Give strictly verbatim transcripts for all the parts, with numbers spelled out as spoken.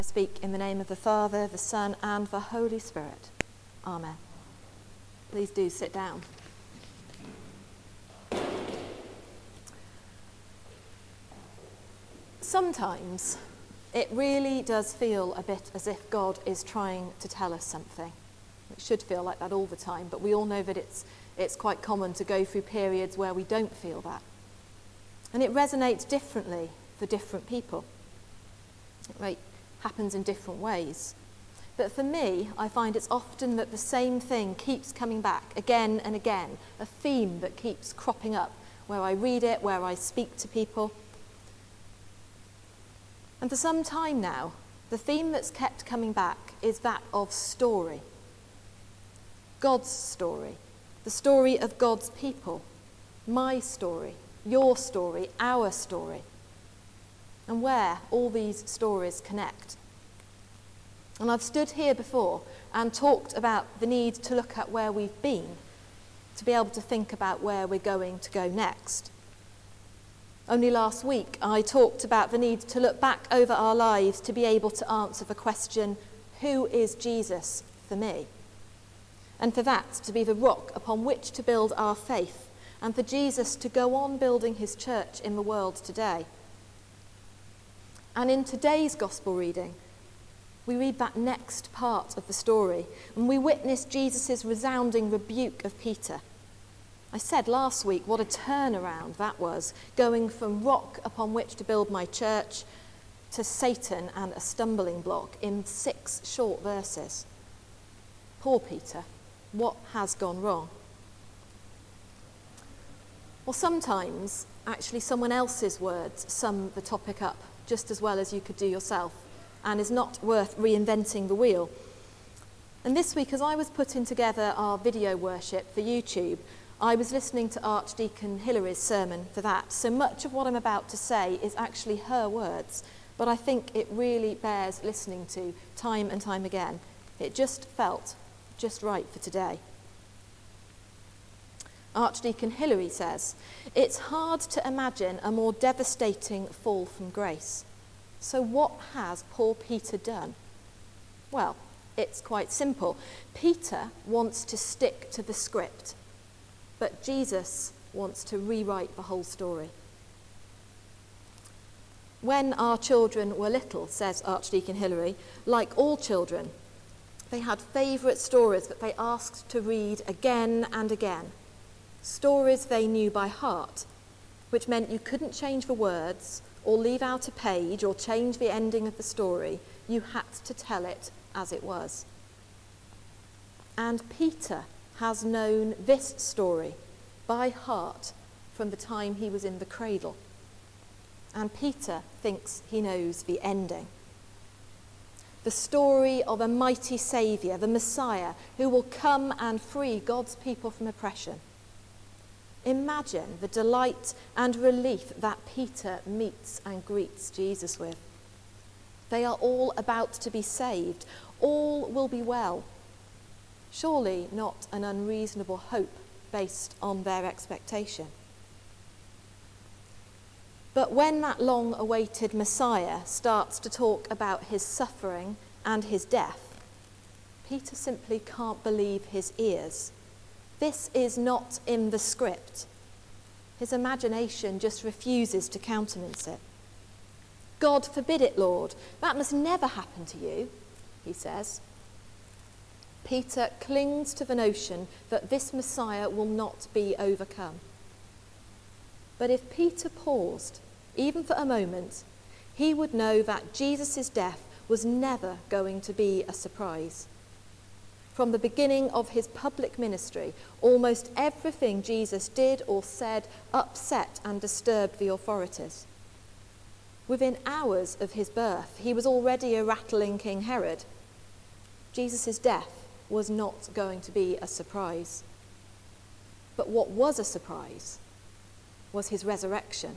I speak in the name of the Father, the Son, and the Holy Spirit. Amen. Please do sit down. Sometimes it really does feel a bit as if God is trying to tell us something. It should feel like that all the time, but we all know that it's, it's quite common to go through periods where we don't feel that. And it resonates differently for different people. It right, happens in different ways. But for me, I find it's often that the same thing keeps coming back again and again, a theme that keeps cropping up where I read it, where I speak to people. And for some time now, the theme that's kept coming back is that of story. God's story, the story of God's people, my story, your story, our story, and where all these stories connect. And I've stood here before and talked about the need to look at where we've been, to be able to think about where we're going to go next. Only last week I talked about the need to look back over our lives to be able to answer the question, who is Jesus for me? And for that to be the rock upon which to build our faith, and for Jesus to go on building his church in the world today. And in today's gospel reading, we read that next part of the story, and we witness Jesus' resounding rebuke of Peter. I said last week what a turnaround that was, going from rock upon which to build my church to Satan and a stumbling block in six short verses. Poor Peter, what has gone wrong? Well, sometimes actually someone else's words sum the topic up just as well as you could do yourself, and is not worth reinventing the wheel. And this week, as I was putting together our video worship for YouTube, I was listening to Archdeacon Hillary's sermon for that. So much of what I'm about to say is actually her words, but I think it really bears listening to time and time again. It just felt just right for today. Archdeacon Hillary says, "It's hard to imagine a more devastating fall from grace. So what has poor Peter done? Well, it's quite simple. Peter wants to stick to the script, but Jesus wants to rewrite the whole story. When our children were little, says Archdeacon Hillary, like all children, they had favourite stories that they asked to read again and again. Stories they knew by heart, which meant you couldn't change the words or leave out a page or change the ending of the story. You had to tell it as it was. And Peter has known this story by heart from the time he was in the cradle. And Peter thinks he knows the ending. The story of a mighty Saviour, the Messiah, who will come and free God's people from oppression. Imagine the delight and relief that Peter meets and greets Jesus with. They are all about to be saved. All will be well. Surely not an unreasonable hope based on their expectation. But when that long-awaited Messiah starts to talk about his suffering and his death, Peter simply can't believe his ears. This is not in the script. His imagination just refuses to countenance it. God forbid it, Lord. That must never happen to you, he says. Peter clings to the notion that this Messiah will not be overcome. But if Peter paused, even for a moment, he would know that Jesus' death was never going to be a surprise. From the beginning of his public ministry, almost everything Jesus did or said upset and disturbed the authorities. Within hours of his birth, he was already a rattling King Herod. Jesus' death was not going to be a surprise. But what was a surprise was his resurrection.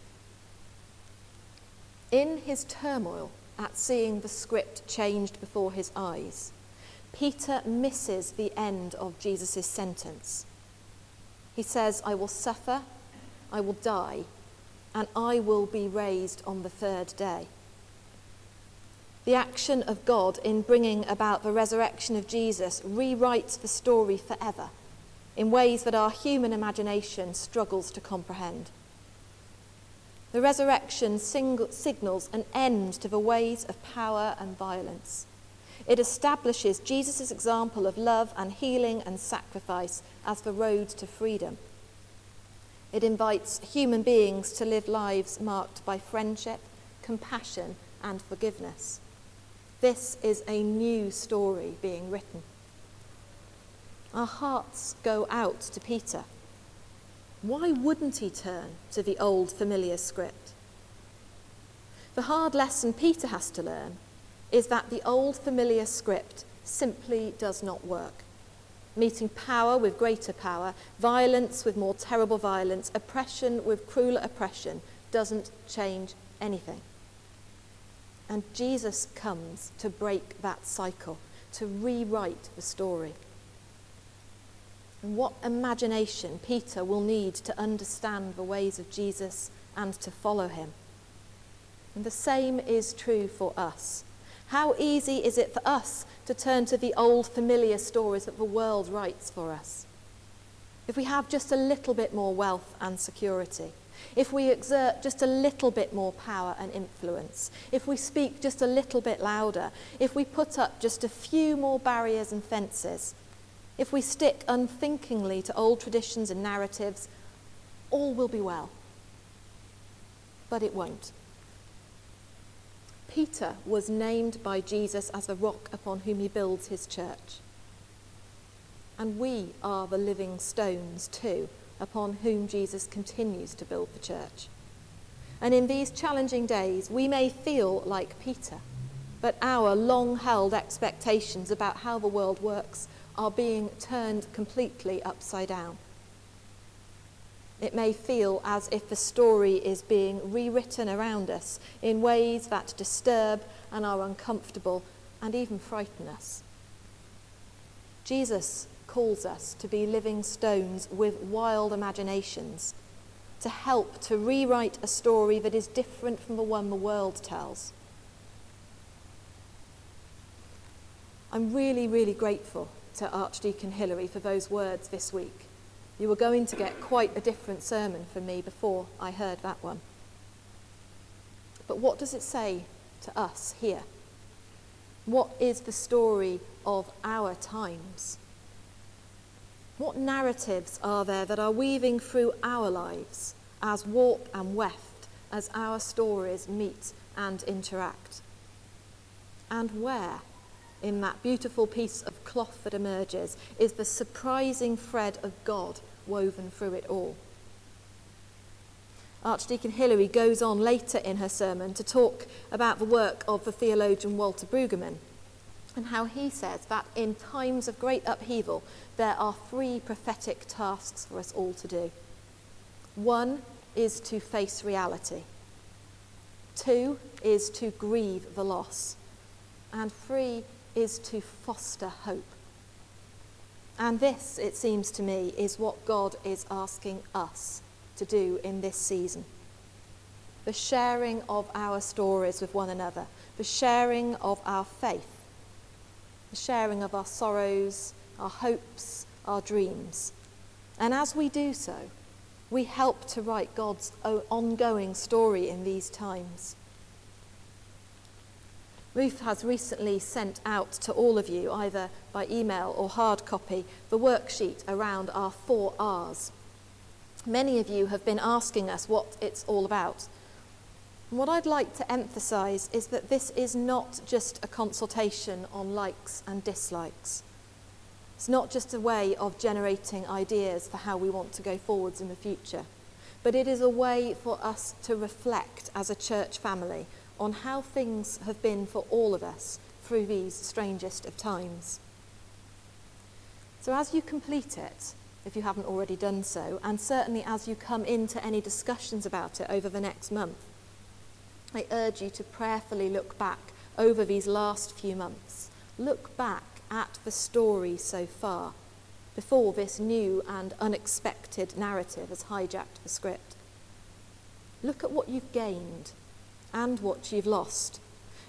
In his turmoil at seeing the script changed before his eyes, Peter misses the end of Jesus' sentence. He says, I will suffer, I will die, and I will be raised on the third day. The action of God in bringing about the resurrection of Jesus rewrites the story forever in ways that our human imagination struggles to comprehend. The resurrection sing- signals an end to the ways of power and violence. It establishes Jesus' example of love and healing and sacrifice as the road to freedom. It invites human beings to live lives marked by friendship, compassion, and forgiveness. This is a new story being written. Our hearts go out to Peter. Why wouldn't he turn to the old familiar script? The hard lesson Peter has to learn is that the old familiar script simply does not work. Meeting power with greater power, violence with more terrible violence, oppression with crueler oppression doesn't change anything. And Jesus comes to break that cycle, to rewrite the story. And what imagination Peter will need to understand the ways of Jesus and to follow him. And the same is true for us. How easy is it for us to turn to the old familiar stories that the world writes for us? If we have just a little bit more wealth and security, if we exert just a little bit more power and influence, if we speak just a little bit louder, if we put up just a few more barriers and fences, if we stick unthinkingly to old traditions and narratives, all will be well. But it won't. Peter was named by Jesus as the rock upon whom he builds his church. And we are the living stones too, upon whom Jesus continues to build the church. And in these challenging days, we may feel like Peter, but our long-held expectations about how the world works are being turned completely upside down. It may feel as if the story is being rewritten around us in ways that disturb and are uncomfortable and even frighten us. Jesus calls us to be living stones with wild imaginations, to help to rewrite a story that is different from the one the world tells. I'm really, really grateful to Archdeacon Hillary for those words this week. You were going to get quite a different sermon from me before I heard that one. But what does it say to us here? What is the story of our times? What narratives are there that are weaving through our lives as warp and weft as our stories meet and interact? And where, in that beautiful piece of cloth that emerges, is the surprising thread of God woven through it all? Archdeacon Hillary goes on later in her sermon to talk about the work of the theologian Walter Brueggemann and how he says that in times of great upheaval, there are three prophetic tasks for us all to do. One is to face reality. Two is to grieve the loss. And three is to foster hope. And this, it seems to me, is what God is asking us to do in this season. The sharing of our stories with one another, the sharing of our faith, the sharing of our sorrows, our hopes, our dreams. And as we do so, we help to write God's ongoing story in these times. Ruth has recently sent out to all of you, either by email or hard copy, the worksheet around our four R's. Many of you have been asking us what it's all about. And what I'd like to emphasise is that this is not just a consultation on likes and dislikes. It's not just a way of generating ideas for how we want to go forwards in the future, but it is a way for us to reflect as a church family on how things have been for all of us through these strangest of times. So as you complete it, if you haven't already done so, and certainly as you come into any discussions about it over the next month, I urge you to prayerfully look back over these last few months. Look back at the story so far, before this new and unexpected narrative has hijacked the script. Look at what you've gained and what you've lost.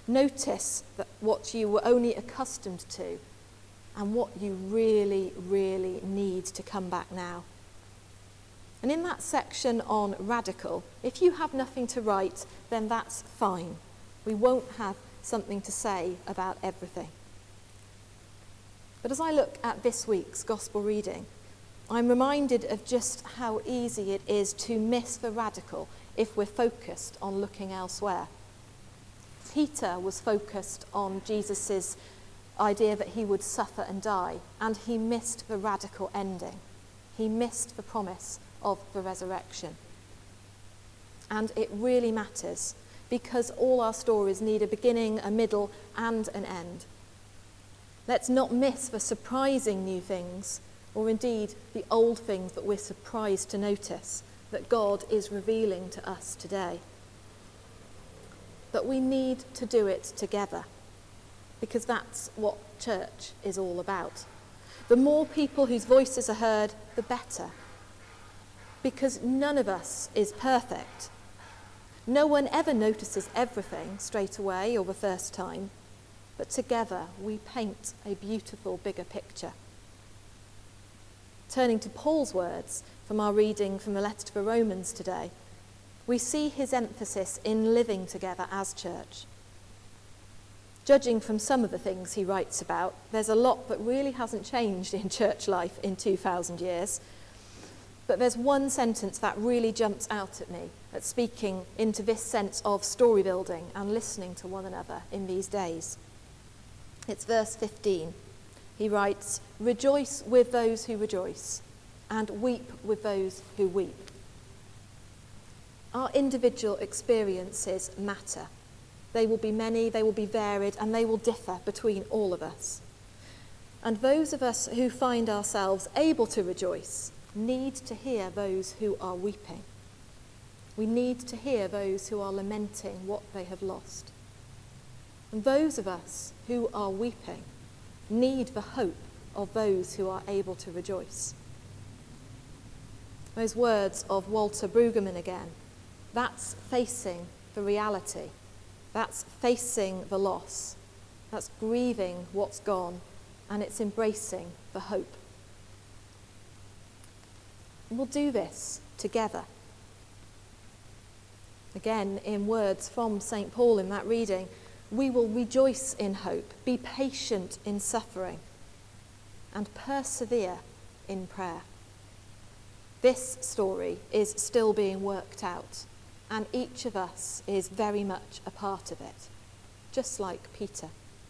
Notice that what you were only accustomed to and what you really, really need to come back now. And in that section on radical, if you have nothing to write, then that's fine. We won't have something to say about everything. But as I look at this week's gospel reading, I'm reminded of just how easy it is to miss the radical if we're focused on looking elsewhere. Peter was focused on Jesus' idea that he would suffer and die, and he missed the radical ending. He missed the promise of the resurrection. And it really matters, because all our stories need a beginning, a middle, and an end. Let's not miss the surprising new things, or indeed the old things that we're surprised to notice, that God is revealing to us today. But we need to do it together, because that's what church is all about. The more people whose voices are heard, the better. Because none of us is perfect. No one ever notices everything straight away or the first time, but together we paint a beautiful bigger picture. Turning to Paul's words from our reading from the letter to the Romans today, we see his emphasis in living together as church. Judging from some of the things he writes about, there's a lot that really hasn't changed in church life in two thousand years. But there's one sentence that really jumps out at me at speaking into this sense of story building and listening to one another in these days. It's verse fifteen. He writes, "Rejoice with those who rejoice, and weep with those who weep." Our individual experiences matter. They will be many, they will be varied, and they will differ between all of us. And those of us who find ourselves able to rejoice need to hear those who are weeping. We need to hear those who are lamenting what they have lost. And those of us who are weeping need the hope of those who are able to rejoice. Those words of Walter Brueggemann again. That's facing the reality. That's facing the loss. That's grieving what's gone, and it's embracing the hope. And we'll do this together. Again, in words from Saint Paul in that reading, we will rejoice in hope, be patient in suffering, and persevere in prayer. This story is still being worked out, and each of us is very much a part of it, just like Peter.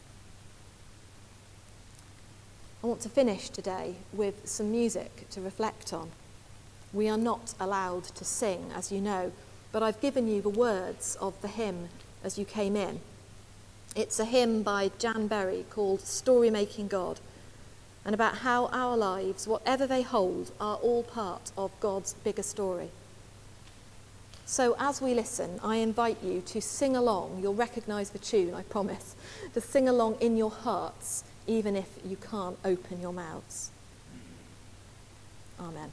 I want to finish today with some music to reflect on. We are not allowed to sing, as you know, but I've given you the words of the hymn as you came in. It's a hymn by Jan Berry called Story Making God, and about how our lives, whatever they hold, are all part of God's bigger story. So as we listen, I invite you to sing along. You'll recognise the tune, I promise. To sing along in your hearts, even if you can't open your mouths. Amen.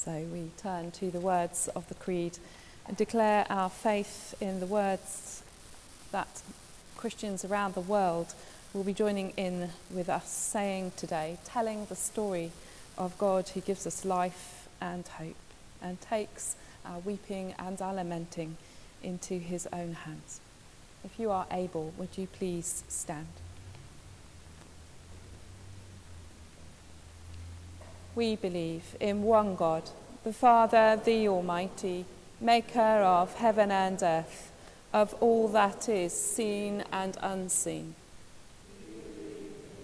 So we turn to the words of the Creed and declare our faith in the words that Christians around the world will be joining in with us saying today, telling the story of God who gives us life and hope and takes our weeping and our lamenting into his own hands. If you are able, would you please stand? We believe in one God, the Father, the Almighty, maker of heaven and earth, of all that is seen and unseen.